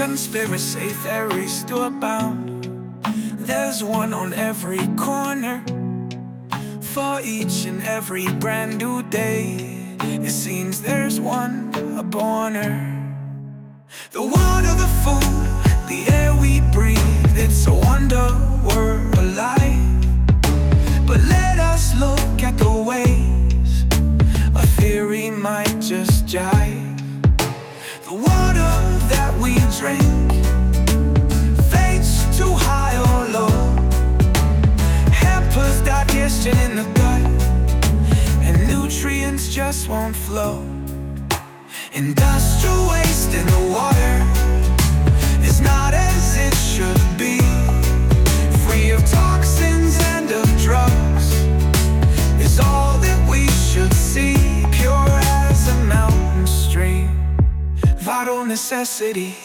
Conspiracy theories do abound. There's one on every corner. For each and every brand new day, it seems there's one a borner. The water, the food, the air we breathe, it's a wonder we're alive. But let us look at the ways a theory might just jive. The water that we drink fades too high or low, hampers digestion in the gut, and nutrients just won't flow. Industrial waste in the water is not as it should be, free of toxins and of drugs, is all that we should see, pure as a mountain stream, vital necessity.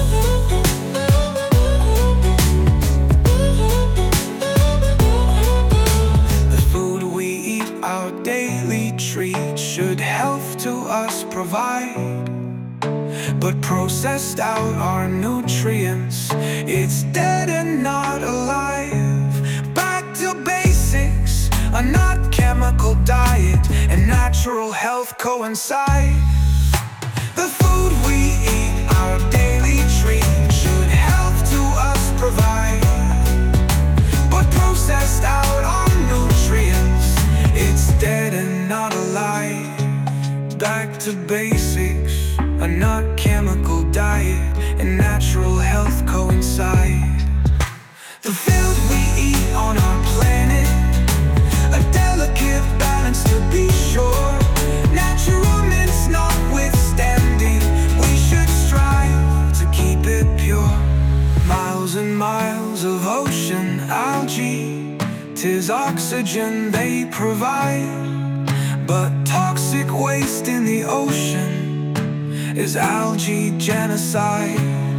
The food we eat, our daily treat, should health to us provide, but processed out our nutrients, it's dead and not alive. Back to basics, a not chemical diet and natural health coincide. The food we eat, our daily treat, should health to us provide, but processed out our nutrients, it's dead and not alive. Back to basics, a not chemical diet and natural health coincide. The food we eat on our planet, a delicate balance to be sure. Natural mints notwithstanding, we should strive to keep it pure. Miles and miles of ocean algae, 'tis oxygen they provide, but toxic waste in the ocean is algae genocide.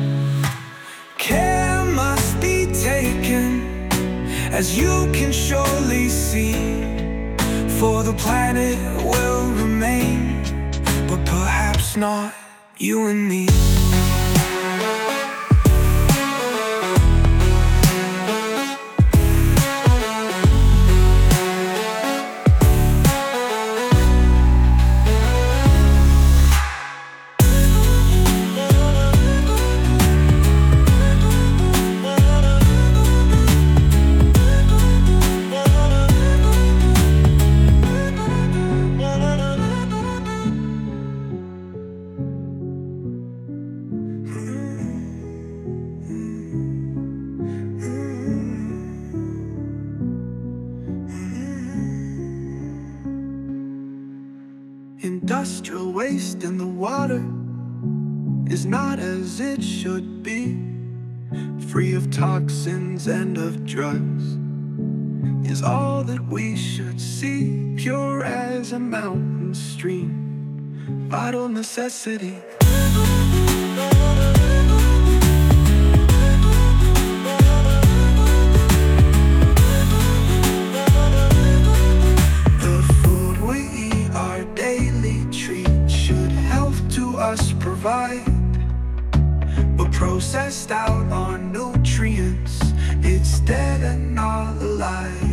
Care must be taken, as you can surely see, for the planet will remain, but perhaps not you and me. Industrial waste in the water is not as it should be, free of toxins and of drugs, is all that we should see, pure as a mountain stream, vital necessity. Us provide, but processed out our nutrients, it's dead and not alive.